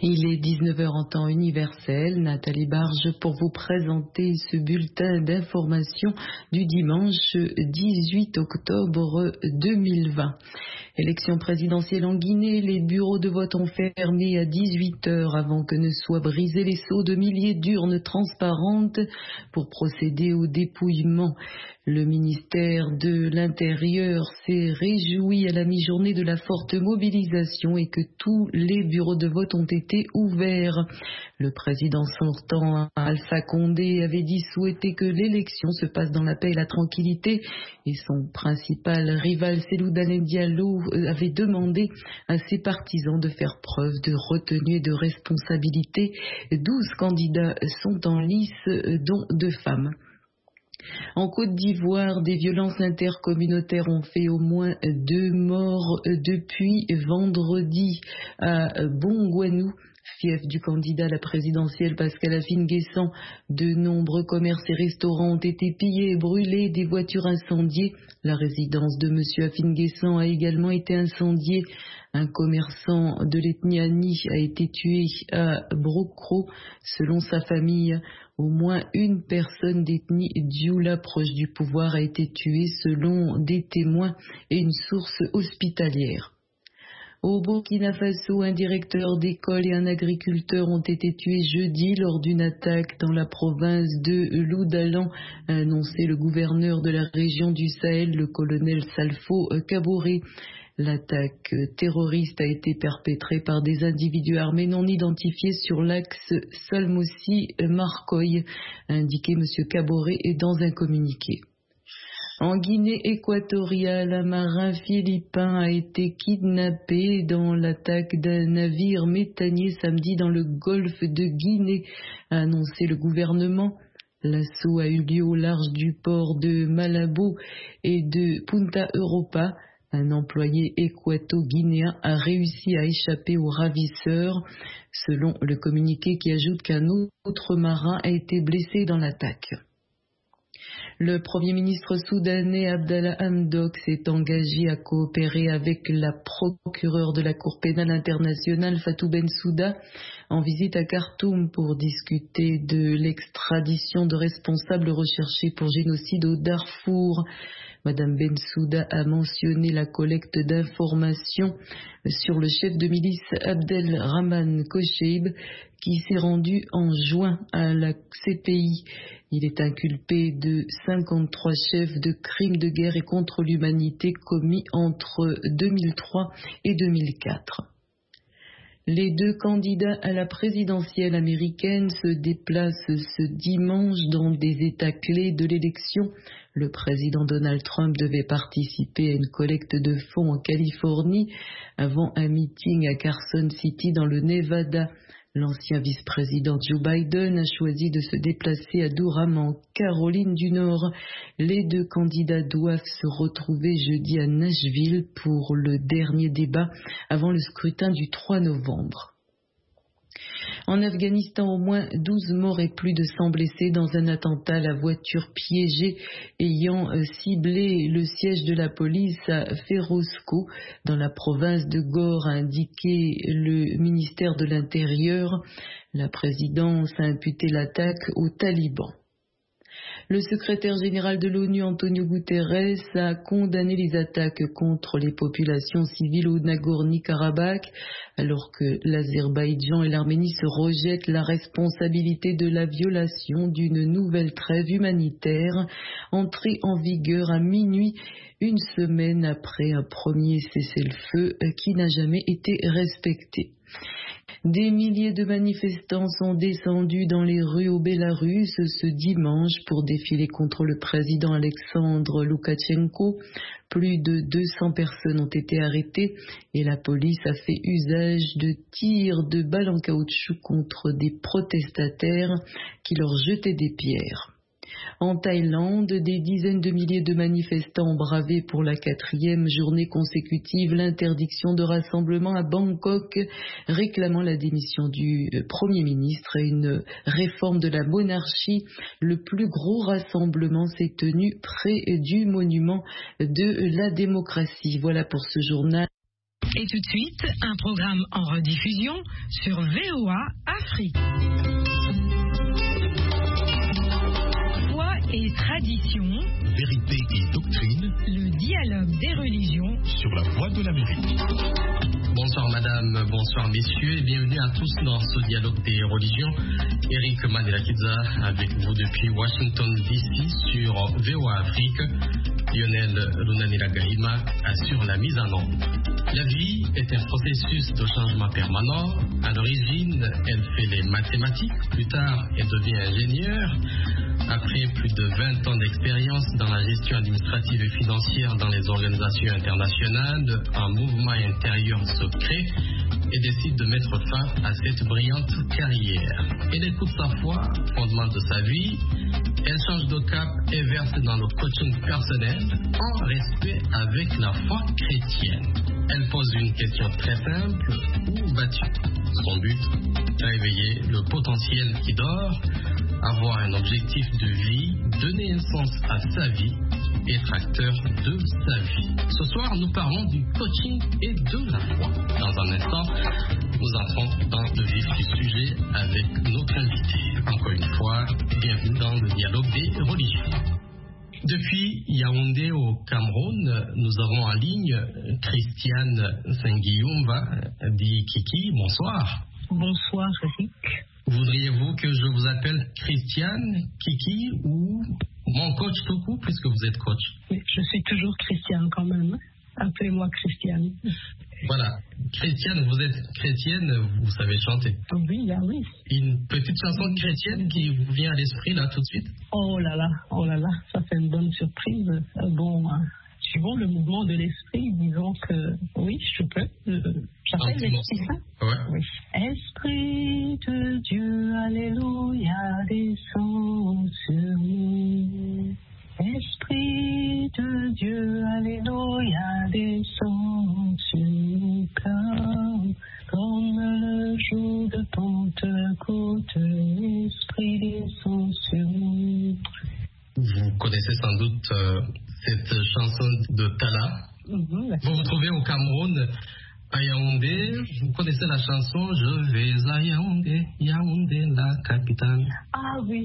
Il est 19 heures en temps universel. Nathalie Barge pour vous présenter ce bulletin d'information du dimanche 18 octobre 2020. Élection présidentielle en Guinée, les bureaux de vote ont fermé à 18 heures avant que ne soient brisés les sceaux de milliers d'urnes transparentes pour procéder au dépouillement. Le ministère de l'Intérieur s'est réjoui à la mi-journée de la forte mobilisation et que tous les bureaux de vote ont été ouverts. Le président sortant, Alpha Condé, avait dit souhaiter que l'élection se passe dans la paix et la tranquillité, et son principal rival, Cellou Dalein Diallo, avait demandé à ses partisans de faire preuve de retenue et de responsabilité. 12 candidats sont en lice, dont 2 femmes. En Côte d'Ivoire, des violences intercommunautaires ont fait au moins 2 morts depuis vendredi à Bongouanou, fief du candidat à la présidentielle Pascal Afine-Guessant. De nombreux commerces et restaurants ont été pillés et brûlés, des voitures incendiées. La résidence de M. Afine-Guessant a également été incendiée. Un commerçant de l'ethnie Ani a été tué à Brocro. Selon sa famille, au moins une personne d'ethnie Dioula proche du pouvoir a été tuée selon des témoins et une source hospitalière. Au Burkina Faso, un directeur d'école et un agriculteur ont été tués jeudi lors d'une attaque dans la province de Loudalan, a annoncé le gouverneur de la région du Sahel, le colonel Salfo Kaboré. L'attaque terroriste a été perpétrée par des individus armés non identifiés sur l'axe Salmossi-Marcoy, a indiqué M. Kaboré dans un communiqué. En Guinée équatoriale, un marin philippin a été kidnappé dans l'attaque d'un navire méthanier samedi dans le golfe de Guinée, a annoncé le gouvernement. L'assaut a eu lieu au large du port de Malabo et de Punta Europa. Un employé équato-guinéen a réussi à échapper aux ravisseurs, selon le communiqué qui ajoute qu'un autre marin a été blessé dans l'attaque. Le Premier ministre soudanais Abdallah Hamdok s'est engagé à coopérer avec la procureure de la Cour pénale internationale Fatou Bensouda en visite à Khartoum pour discuter de l'extradition de responsables recherchés pour génocide au Darfour. Madame Bensouda a mentionné la collecte d'informations sur le chef de milice Abdelrahman Kocheib qui s'est rendu en juin à la CPI. Il est inculpé de 53 chefs de crimes de guerre et contre l'humanité commis entre 2003 et 2004. Les 2 candidats à la présidentielle américaine se déplacent ce dimanche dans des États clés de l'élection. Le président Donald Trump devait participer à une collecte de fonds en Californie avant un meeting à Carson City dans le Nevada. L'ancien vice-président Joe Biden a choisi de se déplacer à Durham en Caroline du Nord. Les 2 candidats doivent se retrouver jeudi à Nashville pour le dernier débat avant le scrutin du 3 novembre. En Afghanistan, au moins 12 morts et plus de 100 blessés dans un attentat à la voiture piégée ayant ciblé le siège de la police à Ferozko dans la province de Ghor, a indiqué le ministère de l'Intérieur. La présidence a imputé l'attaque aux talibans. Le secrétaire général de l'ONU, Antonio Guterres, a condamné les attaques contre les populations civiles au Nagorno-Karabakh, alors que l'Azerbaïdjan et l'Arménie se rejettent la responsabilité de la violation d'une nouvelle trêve humanitaire entrée en vigueur à minuit, une semaine après un premier cessez-le-feu qui n'a jamais été respecté. Des milliers de manifestants sont descendus dans les rues au Bélarus ce dimanche pour défiler contre le président Alexandre Loukachenko. Plus de 200 personnes ont été arrêtées et la police a fait usage de tirs de balles en caoutchouc contre des protestataires qui leur jetaient des pierres. En Thaïlande, des dizaines de milliers de manifestants ont bravé pour la 4e journée consécutive l'interdiction de rassemblement à Bangkok, réclamant la démission du Premier ministre et une réforme de la monarchie. Le plus gros rassemblement s'est tenu près du monument de la démocratie. Voilà pour ce journal. Et tout de suite, un programme en rediffusion sur VOA Afrique. Foi et tradition, vérité et doctrine, le dialogue des religions sur la voie de l'Amérique. Bonsoir madame, bonsoir messieurs et bienvenue à tous dans ce dialogue des religions. Eric Manelakidza avec vous depuis Washington DC sur VOA Afrique. Lionel Lunanila-Gahima assure la mise en onde. La vie est un processus de changement permanent. À l'origine, elle fait les mathématiques. Plus tard, elle devient ingénieure. Après plus de 20 ans d'expérience dans la gestion administrative et financière dans les organisations internationales, un mouvement intérieur se crée et décide de mettre fin à cette brillante carrière. Elle écoute sa foi, fondement de sa vie. Elle change de cap et verse dans le coaching personnel en respect avec la foi chrétienne. Elle pose une question très simple: où vas-tu? Son but, réveiller le potentiel qui dort, avoir un objectif de vie, donner un sens à sa vie, être acteur de sa vie. Ce soir, nous parlons du coaching et de la foi. Dans un instant, nous entrons dans le vif du sujet avec notre invité. Encore une fois, bienvenue dans le dialogue des religions. Depuis Yaoundé au Cameroun, nous avons en ligne Christiane Sengiumva, dit Kiki. Bonsoir. Bonsoir, Eric. Voudriez-vous que je vous appelle Christiane, Kiki ou mon coach tout court, puisque vous êtes coach? Je suis toujours Christiane quand même. Appelez-moi Christiane. Voilà. Christiane, vous êtes chrétienne, vous savez chanter. Oui, ah oui. Une petite chanson chrétienne qui vous vient à l'esprit là tout de suite? Oh là là, ça fait une bonne surprise. Suivant le mouvement de l'esprit, disons que oui, je peux. J'appelle l'Esprit Saint. Ouais. Oui. Esprit de Dieu, alléluia, descend sur nous. Esprit de Dieu, alléluia, descend sur nous, comme le jour de Pentecôte, l'Esprit descend sur nous. Vous connaissez sans doute cette chanson de Tala. Vous vous trouvez au Cameroun, à Yaoundé. Vous connaissez la chanson Je vais à Yaoundé, Yaoundé la capitale. Ah oui.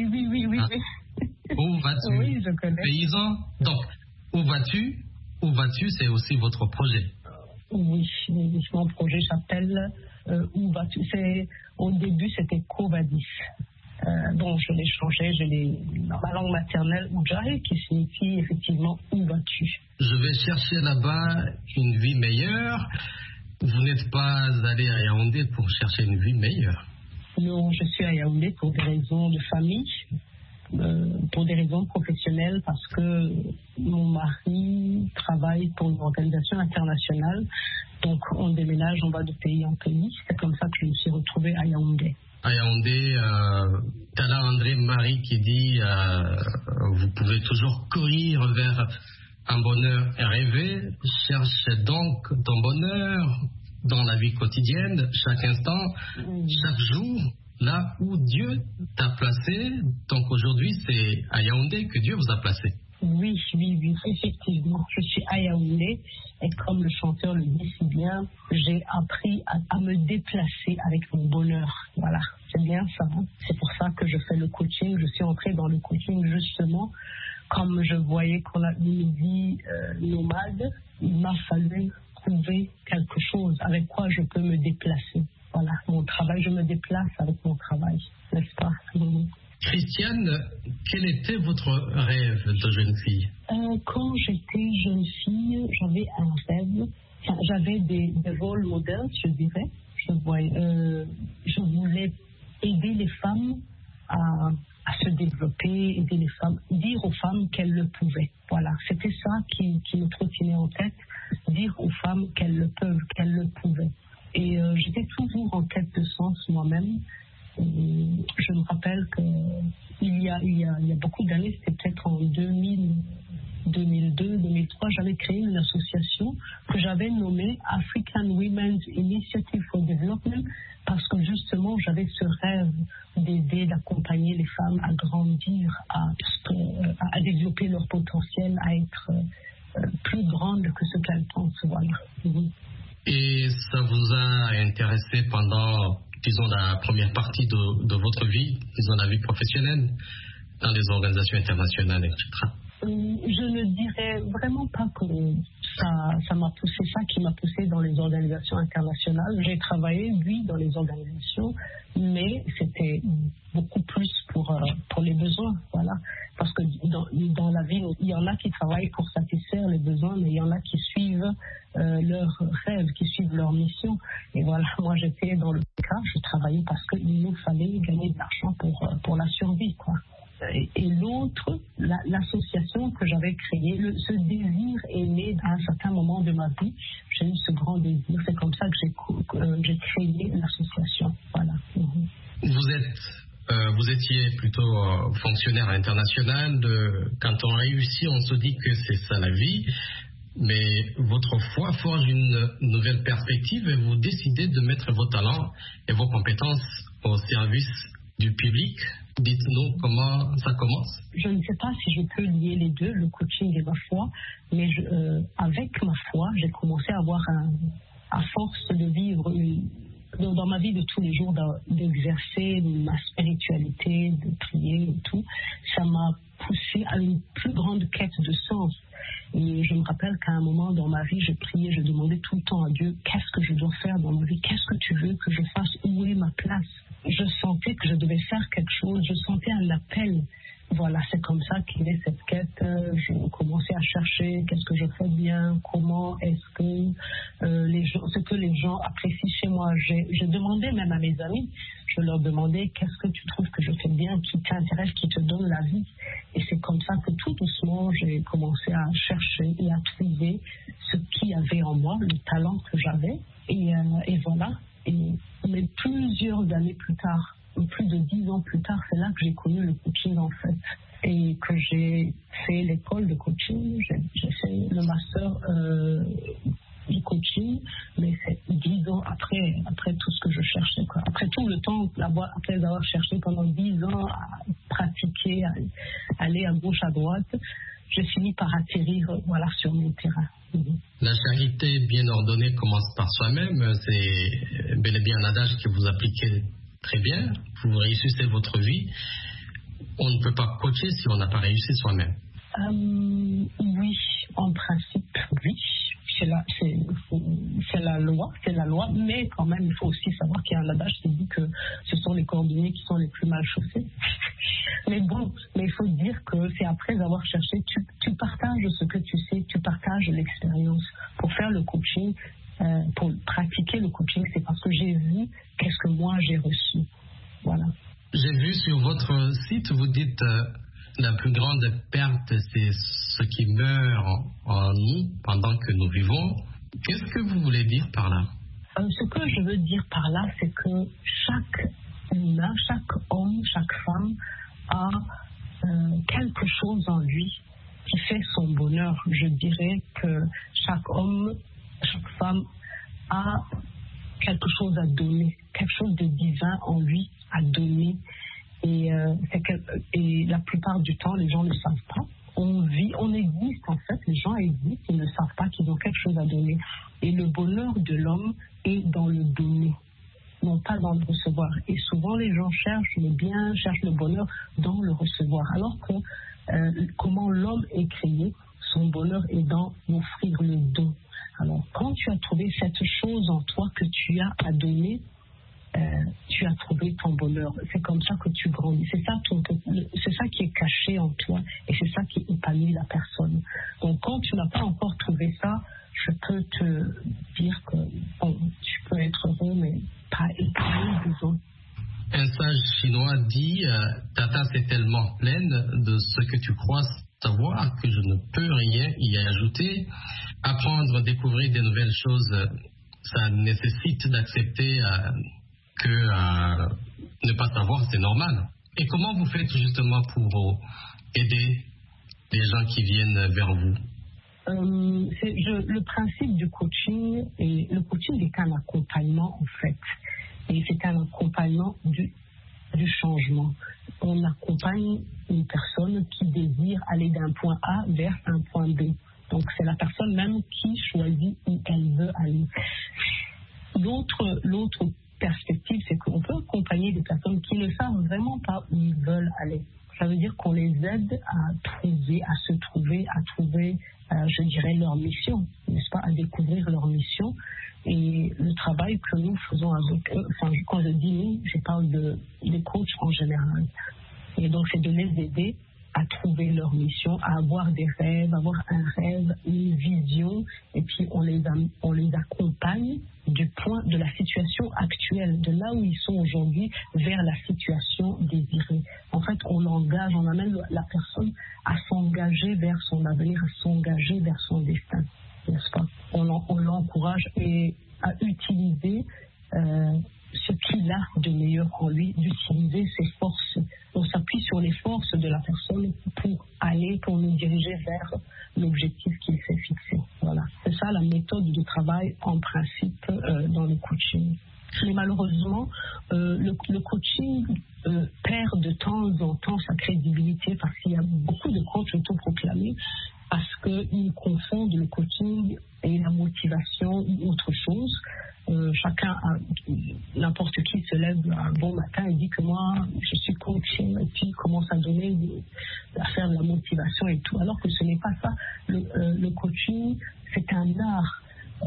Où vas-tu? Oui, je connais. Paysan. Donc, où vas-tu, c'est aussi votre projet. Oui, mon projet s'appelle Où vas-tu? Au début, c'était Kovadis. Je l'ai changé, dans ma langue maternelle, Oudjaï, qui signifie effectivement Où vas-tu? Je vais chercher là-bas une vie meilleure. Vous n'êtes pas allé à Yaoundé pour chercher une vie meilleure? Non, je suis à Yaoundé pour des raisons de famille. Pour des raisons professionnelles, parce que mon mari travaille pour une organisation internationale, donc on déménage, on va de pays en pays. C'est comme ça que je me suis retrouvée à Yaoundé. À Yaoundé, Tala André Marie qui dit vous pouvez toujours courir vers un bonheur rêvé. Cherche donc ton bonheur dans la vie quotidienne, chaque instant, chaque jour. Là où Dieu t'a placé, donc aujourd'hui c'est à Yaoundé que Dieu vous a placé. Oui, effectivement, je suis à Yaoundé et comme le chanteur le dit si bien, j'ai appris à me déplacer avec mon bonheur. Voilà, c'est bien ça. Hein? C'est pour ça que je fais le coaching. Je suis entrée dans le coaching justement, comme je voyais qu'on a une vie nomade, il m'a fallu trouver quelque chose avec quoi je peux me déplacer. Voilà, mon travail, je me déplace avec mon travail, n'est-ce pas? Christiane, quel était votre rêve de jeune fille? Quand j'étais jeune fille, j'avais un rêve, j'avais des rôles modèles, je dirais. Je voulais aider les femmes à se développer, aider les femmes, dire aux femmes qu'elles le pouvaient. Voilà, c'était ça qui me trottinait en tête, dire aux femmes qu'elles le peuvent, qu'elles le pouvaient. Et j'étais toujours en quête de sens moi-même. Je me rappelle qu'il y a beaucoup d'années, c'était peut-être en 2002, 2003, j'avais créé une association que j'avais nommée African Women's Initiative for Development parce que justement j'avais ce rêve d'aider, d'accompagner les femmes à grandir, à développer leur potentiel, à être plus grandes que ce qu'elles pensent. Voilà. Et ça vous a intéressé pendant, disons, la première partie de votre vie, disons, la vie professionnelle, dans les organisations internationales, etc. Je ne dirais vraiment pas que ça m'a poussé, ça qui m'a poussé dans les organisations internationales. J'ai travaillé, oui, dans les organisations, mais c'était beaucoup plus pour les besoins, voilà. Parce que dans la vie, il y en a qui travaillent pour satisfaire les besoins, mais il y en a qui suivent leurs rêves, qui suivent leur mission. Et voilà, moi j'étais dans le cas, je travaillais parce qu'il nous fallait gagner de l'argent pour la survie, quoi. Et l'autre, l'association que j'avais créée, ce désir est né à un certain moment de ma vie. J'ai eu ce grand désir. C'est comme ça que j'ai créé l'association. Voilà. Vous étiez plutôt fonctionnaire international. Quand on réussit, on se dit que c'est ça la vie. Mais votre foi forge une nouvelle perspective et vous décidez de mettre vos talents et vos compétences au service du public. Dites-nous comment ça commence. Je ne sais pas si je peux lier les deux, le coaching et ma foi, mais avec ma foi, j'ai commencé à avoir, à force de vivre dans ma vie de tous les jours, d'exercer ma spiritualité, de prier et tout, ça m'a poussé à une plus grande quête de sens. Et je me rappelle qu'à un moment dans ma vie, je priais, je demandais tout le temps à Dieu, qu'est-ce que je dois faire dans ma vie, qu'est-ce que tu veux que je fasse, où est ma place. Je sentais que je devais faire quelque chose, je sentais un appel. Voilà, c'est comme ça qu'est née cette quête. Je commençais à chercher qu'est-ce que je fais bien, comment est-ce que ce que les gens apprécient chez moi. Je demandais même à mes amis, je leur demandais qu'est-ce que tu trouves que je fais bien, qui t'intéresse, qui te donne la vie. Et c'est comme ça que tout doucement, j'ai commencé à chercher et à trouver ce qu'il y avait en moi, le talent que j'avais. Et voilà. Mais plusieurs années plus tard, plus de 10 ans plus tard, c'est là que j'ai connu le coaching en fait. Et que j'ai fait l'école de coaching, j'ai fait le master du coaching, mais c'est 10 ans après tout ce que je cherchais, quoi. Après tout le temps, après avoir cherché pendant 10 ans à pratiquer, à aller à gauche, à droite, j'ai fini par atterrir sur mon terrain. La charité bien ordonnée commence par soi-même. C'est bel et bien un adage que vous appliquez très bien. Vous réussissez votre vie. On ne peut pas coacher si on n'a pas réussi soi-même. Oui, en principe, oui. C'est la loi, mais quand même, il faut aussi savoir qu'il y a un adage qui dit que ce sont les cordonniers qui sont les plus mal chaussés. Mais bon, il faut dire que c'est après avoir cherché, tu partages ce que tu sais, tu partages l'expérience. Pour faire le coaching, pour pratiquer le coaching, c'est parce que j'ai vu qu'est-ce que moi j'ai reçu. Voilà. J'ai vu sur votre site, vous dites la plus grande perte, c'est ce qui meurt en nous pendant que nous vivons. Qu'est-ce que vous voulez dire par là? Ce que je veux dire par là, c'est que chaque humain, chaque homme, chaque femme a quelque chose en lui qui fait son bonheur. Je dirais que chaque homme, chaque femme a quelque chose à donner, quelque chose de divin en lui à donner. Et la plupart du temps, les gens ne le savent pas. On existe en fait, les gens existent, ils ne savent pas qu'ils ont quelque chose à donner. Et le bonheur de l'homme est dans le donner, non pas dans le recevoir. Et souvent, les gens cherchent le bien, cherchent le bonheur dans le recevoir. Alors que comment l'homme est créé, son bonheur est dans offrir le don. Alors, quand tu as trouvé cette chose en toi que tu as à donner, tu as trouvé ton bonheur. C'est comme ça que tu grandis. C'est ça qui est caché en toi et c'est ça qui épanouit la personne. Donc, quand tu n'as pas encore trouvé ça, je peux te dire que tu peux être heureux, mais pas épanoui, disons. Un sage chinois dit ta tasse est tellement pleine de ce que tu crois savoir que je ne peux rien y ajouter. Apprendre, découvrir des nouvelles choses, ça nécessite d'accepter que ne pas savoir, c'est normal. Et comment vous faites justement pour aider les gens qui viennent vers vous? Le principe du coaching, le coaching est un accompagnement en fait. Et c'est un accompagnement du changement. On accompagne une personne qui désire aller d'un point A vers un point B. Donc c'est la personne même qui choisit où elle veut aller. l'autre perspective, c'est qu'on peut accompagner des personnes qui ne savent vraiment pas où ils veulent aller. Ça veut dire qu'on les aide à se trouver, je dirais, leur mission, n'est-ce pas, à découvrir leur mission. Et le travail que nous faisons avec eux, quand je dis nous, je parle des coachs en général. Et donc, c'est de les aider à trouver leur mission, à avoir des rêves, avoir un rêve, une vision, et puis on les accompagne du point de la situation actuelle, de là où ils sont aujourd'hui, vers la situation désirée. En fait, on amène la personne à s'engager vers son avenir, à s'engager vers son destin, n'est-ce pas? On l'encourage à utiliser ce qu'il a de meilleur en lui, d'utiliser ses forces. On s'appuie sur les forces de la personne pour nous diriger vers l'objectif qu'il s'est fixé. Voilà. C'est ça la méthode de travail en principe dans le coaching. Mais malheureusement, le coaching perd de temps en temps sa crédibilité parce qu'il y a beaucoup de coachs autoproclamés parce qu'ils confondent le coaching et la motivation ou autre chose. N'importe qui se lève un bon matin et dit que moi, je suis coach, et puis commence à faire de la motivation et tout, alors que ce n'est pas ça. Le coaching, c'est un art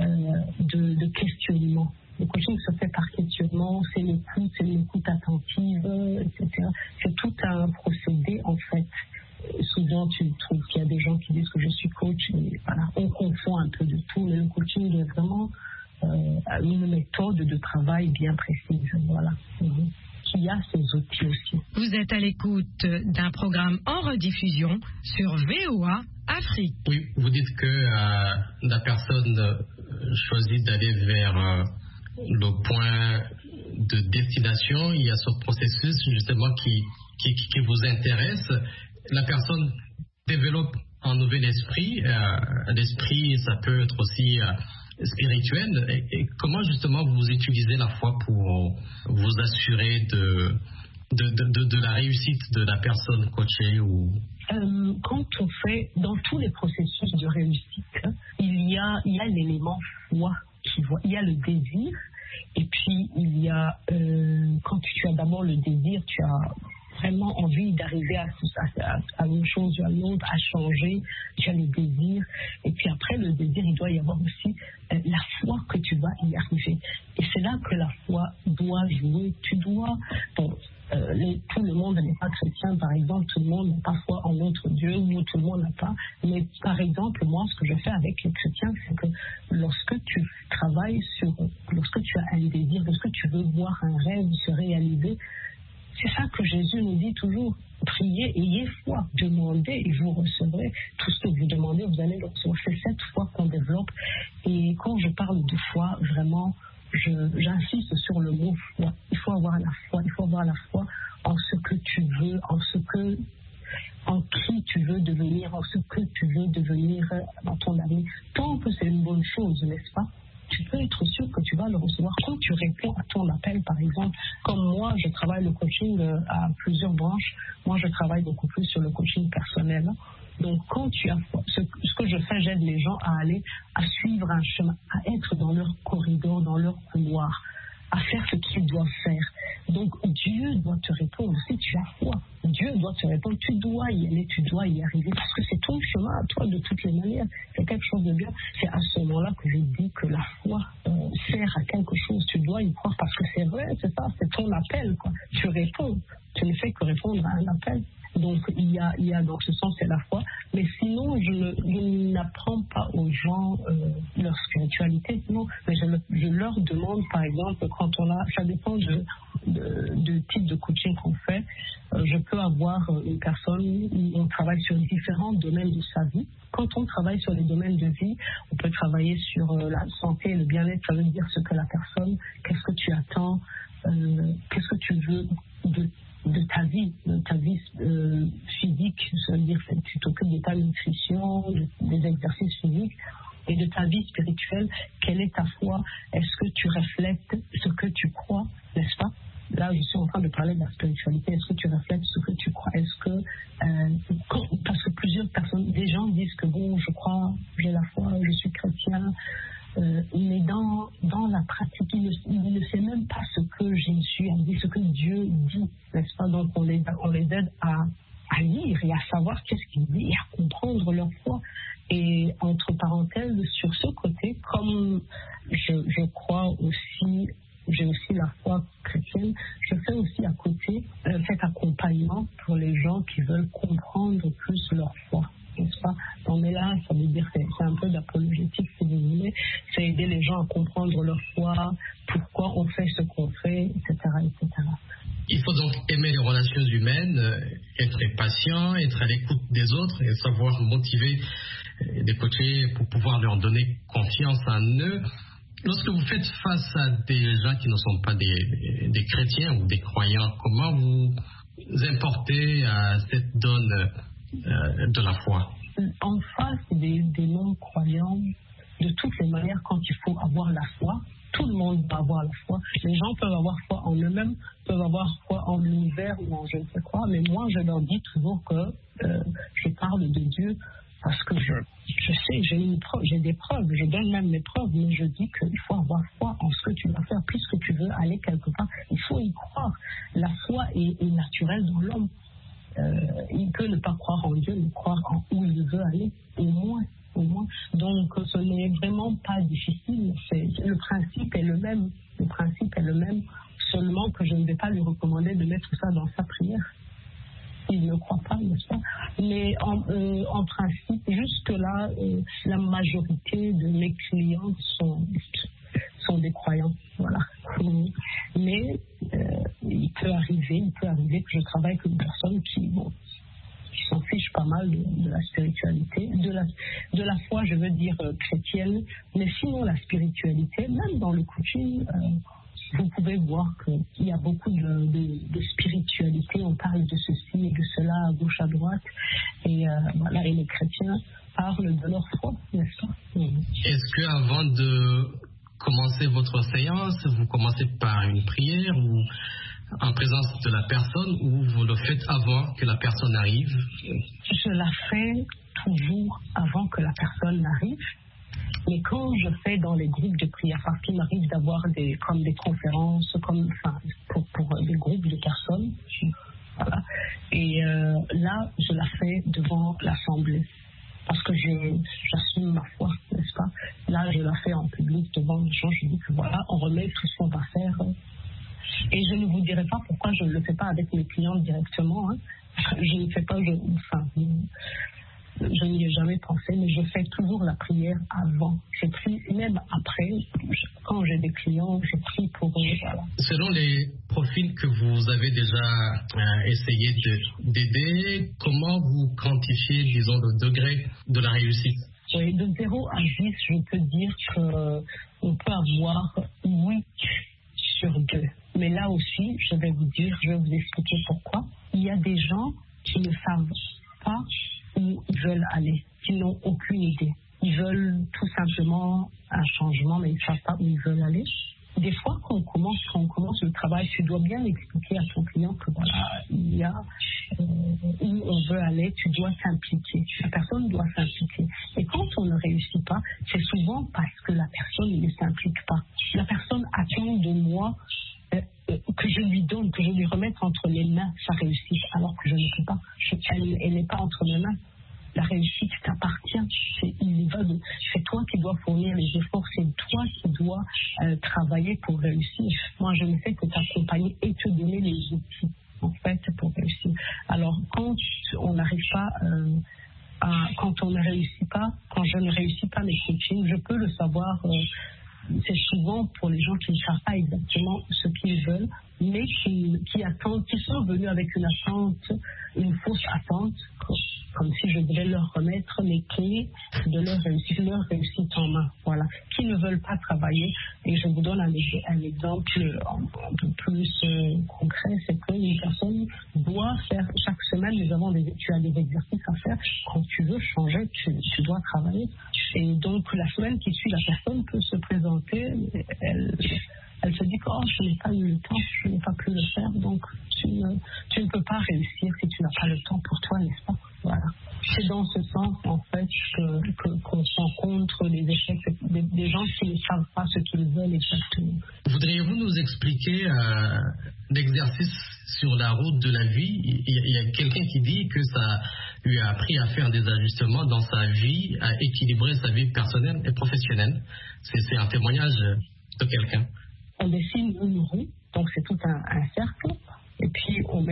de questionnement. Le coaching se fait par questionnement, c'est l'écoute attentive, etc. C'est tout un procédé, en fait. Souvent, tu trouves qu'il y a des gens qui disent que je suis coach, et voilà, on confond un peu de tout, mais le coaching est vraiment une méthode de travail bien précise, voilà, qui a ses outils aussi. Vous êtes à l'écoute d'un programme en rediffusion sur VOA Afrique. Oui, vous dites que la personne choisit d'aller vers le point de destination. Il y a ce processus justement qui vous intéresse. La personne développe un nouvel esprit. L'esprit, ça peut être aussi spirituel. Et comment justement vous utilisez la foi pour vous assurer de la réussite de la personne coachée ou... Quand on fait, dans tous les processus de réussite, il y a l'élément foi il y a le désir, et puis il y a, quand tu as d'abord le désir, tu as vraiment envie d'arriver à une chose ou à une autre, à changer, tu as le désir, et puis après le désir, il doit y avoir aussi la foi que tu vas y arriver. Et c'est là que la foi doit jouer. Tu dois... tout le monde n'est pas chrétien, par exemple, tout le monde n'a pas foi en notre Dieu, ou tout le monde n'a pas. Mais par exemple, moi, ce que je fais avec les chrétiens, c'est que lorsque tu as un désir, lorsque tu veux voir un rêve se réaliser, c'est ça que Jésus nous dit toujours. Priez, ayez foi, demandez et vous recevrez. Tout ce que vous demandez, vous allez le recevoir. C'est cette foi qu'on développe. Et quand je parle de foi, vraiment, j'insiste sur le mot foi. Il faut avoir la foi. Il faut avoir la foi en ce que tu veux, en qui tu veux devenir, en ce que tu veux devenir dans ton avenir. Tant que c'est une bonne chose, n'est-ce pas? Tu peux être sûr que tu vas le recevoir. Quand tu réponds à ton appel, par exemple, comme moi, je travaille le coaching à plusieurs branches. Moi, je travaille beaucoup plus sur le coaching personnel. Donc, quand tu as ce que je fais, j'aide les gens à suivre un chemin, à être dans leur corridor, dans leur couloir, à faire ce qu'ils doivent faire. Donc, Dieu doit te répondre. Si tu as foi, Dieu doit te répondre. Tu dois y aller, tu dois y arriver, parce que c'est ton chemin à toi de toutes les manières. C'est quelque chose de bien. C'est à ce moment-là que je dis que la foi sert à quelque chose. Tu dois y croire, parce que c'est vrai, c'est ça, c'est ton appel, quoi. Tu réponds. Tu ne fais que répondre à un appel. Donc, il y a dans ce sens, c'est la foi. Mais sinon, je n'apprends pas aux gens leur spiritualité. Non, mais je leur demande, par exemple, ça dépend du type de coaching qu'on fait. Je peux avoir une personne où on travaille sur différents domaines de sa vie. Quand on travaille sur les domaines de vie, on peut travailler sur la santé et le bien-être. Ça veut dire ce que la personne, qu'est-ce que tu attends, qu'est-ce que tu veux de ta vie physique, ça veut dire que tu t'occupes de ta nutrition, des exercices physiques, et de ta vie spirituelle. Quelle est ta foi? Est-ce que tu reflètes ce que tu crois, n'est-ce pas? Là, je suis en train de parler de la spiritualité. Est-ce que tu reflètes ce que tu crois? Est-ce que parce que plusieurs personnes, des gens disent que bon, je crois, j'ai la foi, je suis chrétien, Mais dans la pratique, il ne sait même pas ce que Jésus a dit, ce que Dieu dit, n'est-ce pas? Donc on les aide à lire et à savoir qu'est-ce qu'il dit et à comprendre leur foi. Et entre parenthèses, sur ce côté, comme je crois aussi, j'ai aussi la foi chrétienne, je fais aussi à côté cet accompagnement pour les gens qui veulent comprendre plus leur foi, n'est-ce pas? Donc, mais là, ça veut dire que c'est un peu d'apologétique, si vous voulez, c'est aider les gens à comprendre leur foi, pourquoi on fait ce qu'on fait, etc., etc. Il faut donc aimer les relations humaines, être patient, être à l'écoute des autres et savoir motiver des coachés pour pouvoir leur donner confiance en eux. Lorsque vous faites face à des gens qui ne sont pas des chrétiens ou des croyants, comment vous importez à cette donne de la foi? En face des non-croyants, de toutes les manières, quand il faut avoir la foi, tout le monde va avoir la foi. Les gens peuvent avoir foi en eux-mêmes, peuvent avoir foi en l'univers ou en je ne sais quoi, mais moi je leur dis toujours que je parle de Dieu parce que je sais, j'ai des preuves, je donne même mes preuves, mais je dis qu'il faut avoir foi en ce que tu vas faire. Puisque tu veux aller quelque part, il faut y croire. La foi est naturelle dans l'homme. Il peut ne pas croire en Dieu, mais croire en où il veut aller, au moins. Donc ce n'est vraiment pas difficile. Le principe est le même. Le principe est le même, seulement que je ne vais pas lui recommander de mettre ça dans sa prière. Il ne croit pas, n'est-ce pas? Mais en principe, jusque-là, la majorité de mes clients sont des croyants. Voilà. Mais il peut arriver que je travaille avec une personne qui s'en fiche pas mal de la spiritualité, de la foi, je veux dire chrétienne, mais sinon la spiritualité, même dans le coaching, vous pouvez voir qu'il y a beaucoup de spiritualité, on parle de ceci et de cela à gauche, à droite, et voilà, et les chrétiens parlent de leur foi, n'est-ce pas? Est-ce qu'avant de commencer votre séance, vous commencez par une prière ou en présence de la personne, ou vous le faites avant que la personne arrive? Je la fais toujours avant que la personne n'arrive. Mais quand je fais dans les groupes de prière, parce qu'il m'arrive d'avoir des conférences, pour des groupes de personnes, voilà. Et là, je la fais devant l'assemblée, parce que j'assume ma foi, n'est-ce pas? Là, je la fais en public devant les gens, je dis que voilà, on remet tout ce qu'on va faire. Et je ne vous dirai pas pourquoi je ne le fais pas avec mes clients directement. Hein. Je ne fais pas, je n'y ai jamais pensé, mais je fais toujours la prière avant. Je prie même après, quand j'ai des clients, je prie pour eux. Voilà. Selon les profils que vous avez déjà essayé d'aider, comment vous quantifiez, disons, le degré de la réussite? Oui, de 0 à 10, je peux dire qu'on peut avoir 8 sur 2. Mais là aussi, je vais vous expliquer pourquoi. Il y a des gens qui ne savent pas où ils veulent aller, qui n'ont aucune idée. Ils veulent tout simplement un changement, mais ils ne savent pas où ils veulent aller. Des fois, quand on commence le travail, tu dois bien expliquer à ton client que voilà, il y a où on veut aller, tu dois t'impliquer. La personne doit s'impliquer. Et quand on ne réussit pas, c'est souvent parce que la personne ne s'implique pas. La personne attend de moi que je lui donne, que je lui remette entre les mains sa réussite, alors que je ne peux pas. Elle n'est pas entre mes mains. La réussite t'appartient. C'est toi qui dois fournir les efforts, c'est toi qui dois travailler pour réussir. Moi, je ne fais que t'accompagner et te donner les outils, en fait, pour réussir. Alors, quand on n'arrive pas quand on ne réussit pas, quand je ne réussis pas mes coachings, je peux le savoir. C'est souvent pour les gens qui ne savent pas exactement ce qu'ils veulent, mais qui attendent, qui sont venus avec une attente, une fausse attente, comme si je devais leur remettre les clés de leur réussite en main, voilà, qui ne veulent pas travailler. Et je vous donne un exemple un peu plus concret, c'est qu'une personne doit faire, chaque semaine, tu as des exercices à faire. Quand tu veux changer, tu dois travailler. Et donc, la semaine qui suit, la personne peut se présenter, elle se dit que je n'ai pas eu le temps, je n'ai pas pu le faire, donc tu ne peux pas réussir si tu n'as pas le temps pour toi, n'est-ce pas? Voilà. c'est dans ce sens, en fait, qu'on rencontre des échecs, des gens qui ne savent pas ce qu'ils veulent exactement. Voudriez-vous nous expliquer l'exercice sur la route de la vie? Il y a quelqu'un qui dit que ça lui a appris à faire des ajustements dans sa vie, à équilibrer sa vie personnelle et professionnelle. C'est un témoignage de quelqu'un. On dessine une roue, donc c'est tout un cercle, et puis on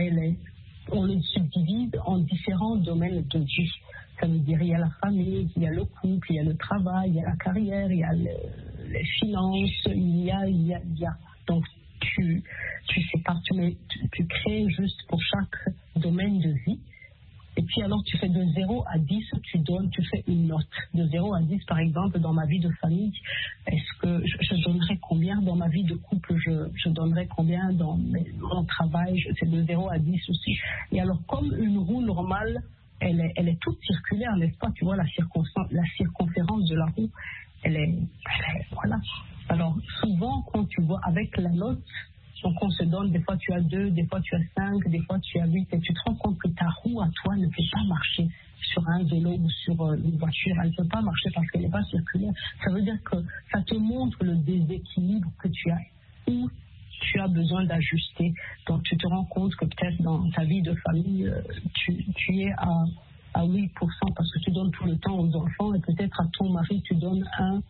le subdivise en différents domaines de vie. Ça veut dire il y a la famille, il y a le couple, il y a le travail, il y a la carrière, il y a les finances, il y a. Donc tu sépares, tu crées juste pour chaque domaine de vie. Et puis alors tu fais de 0 à 10, tu fais une note. De 0 à 10, par exemple, dans ma vie de famille, est-ce que je donnerais combien dans ma vie de couple, je donnerais combien dans mon travail, c'est de 0 à 10 aussi. Et alors comme une roue normale, elle est toute circulaire, n'est-ce pas? Tu vois la circonférence de la roue, elle est voilà. Alors souvent quand tu vois avec la note, donc on se donne, des fois tu as 2, des fois tu as 5, des fois tu as 8, et tu te rends compte que ta roue à toi ne peut pas marcher sur un vélo ou sur une voiture, elle ne peut pas marcher parce qu'elle n'est pas circulaire. Ça veut dire que ça te montre le déséquilibre que tu as, où tu as besoin d'ajuster. Donc tu te rends compte que peut-être dans ta vie de famille, tu es à 8% parce que tu donnes tout le temps aux enfants, et peut-être à ton mari tu donnes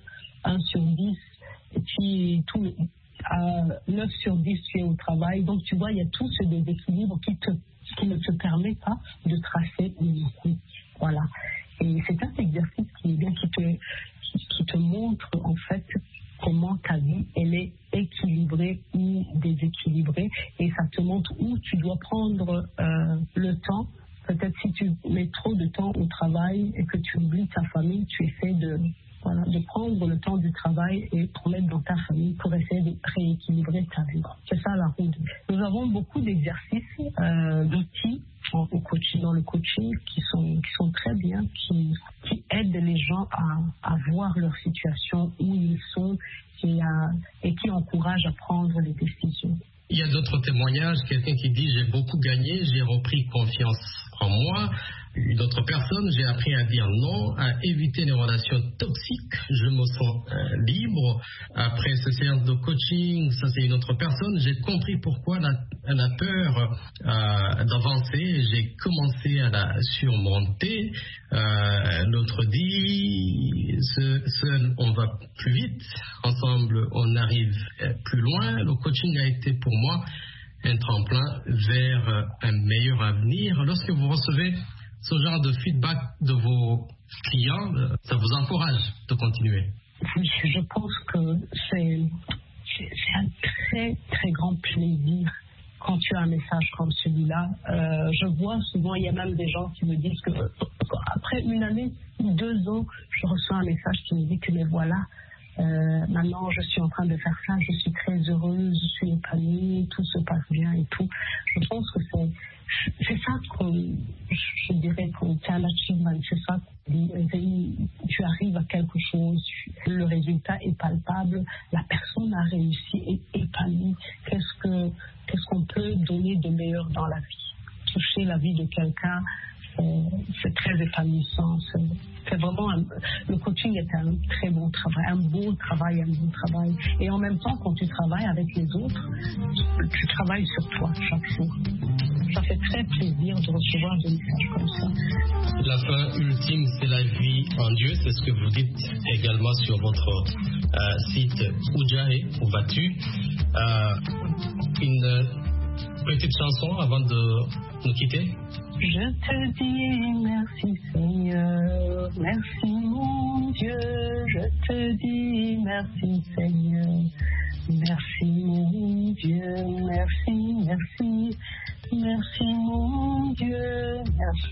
1 sur 10, et puis à 9 sur 10 tu es au travail. Donc tu vois, il y a tout ce déséquilibre qui ne te permet pas de tracer une roue. Voilà. Et c'est un exercice qui est bien, qui te montre en fait comment ta vie elle est équilibrée ou déséquilibrée, et ça te montre où tu dois prendre le temps. Peut-être si tu mets trop de temps au travail et que tu oublies ta famille, tu essaies de prendre le temps du travail et pour mettre dans ta famille pour essayer de rééquilibrer ta vie. C'est ça la route. Nous avons beaucoup d'exercices, d'outils dans le coaching qui sont très bien, qui aident les gens à voir leur situation, où ils sont, et qui encouragent à prendre les décisions. Il y a d'autres témoignages, quelqu'un qui dit « j'ai beaucoup gagné, j'ai repris confiance en moi ». Une autre personne, j'ai appris à dire non, à éviter les relations toxiques, je me sens libre. Après ce séance de coaching, ça c'est une autre personne, j'ai compris pourquoi elle a peur d'avancer, j'ai commencé à la surmonter. L'autre dit, seul on va plus vite, ensemble on arrive plus loin. Le coaching a été pour moi un tremplin vers un meilleur avenir. Lorsque vous recevez ce genre de feedback de vos clients, ça vous encourage de continuer? Oui, je pense que c'est un très très grand plaisir quand tu as un message comme celui-là. Je vois souvent, il y a même des gens qui me disent que après 1 année, 2 ans, je reçois un message qui me dit que mais voilà, maintenant je suis en train de faire ça, je suis très heureuse, je suis épanouie, tout se passe bien et tout. Je pense que c'est ça je dirais que c'est un achievement, c'est ça. Tu arrives à quelque chose, le résultat est palpable, la personne a réussi et épanouie. Qu'est-ce qu'on peut donner de meilleur dans la vie? Toucher la vie de quelqu'un, c'est très épanouissant. C'est vraiment le coaching est un très bon travail, un beau travail. Et en même temps, quand tu travailles avec les autres, tu travailles sur toi chaque jour. Ça fait très plaisir de recevoir des messages comme ça. La fin ultime, c'est la vie en Dieu. C'est ce que vous dites également sur votre site Oujahe, ou Batu. Une petite chanson avant de nous quitter. Je te dis merci Seigneur, merci mon Dieu, je te dis merci Seigneur, merci mon Dieu, merci mon Dieu,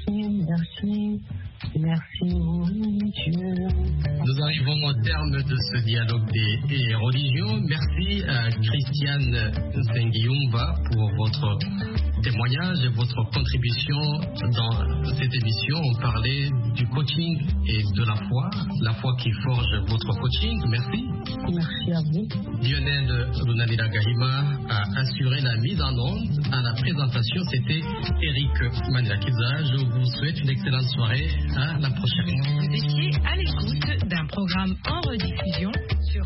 merci mon Dieu. Nous arrivons au terme de ce dialogue des religions. Merci à Christiane Sengiumba pour votre témoignage et votre contribution dans cette émission. On parlait du coaching et de la foi qui forge votre coaching. Merci. Merci. Merci à vous. Lionel Lunanila Gahima a assuré la mise en onde. À la présentation, c'était Eric Manilakiza. Je vous souhaite une excellente soirée. À la prochaine. Vous étiez à l'écoute d'un programme en rediffusion sur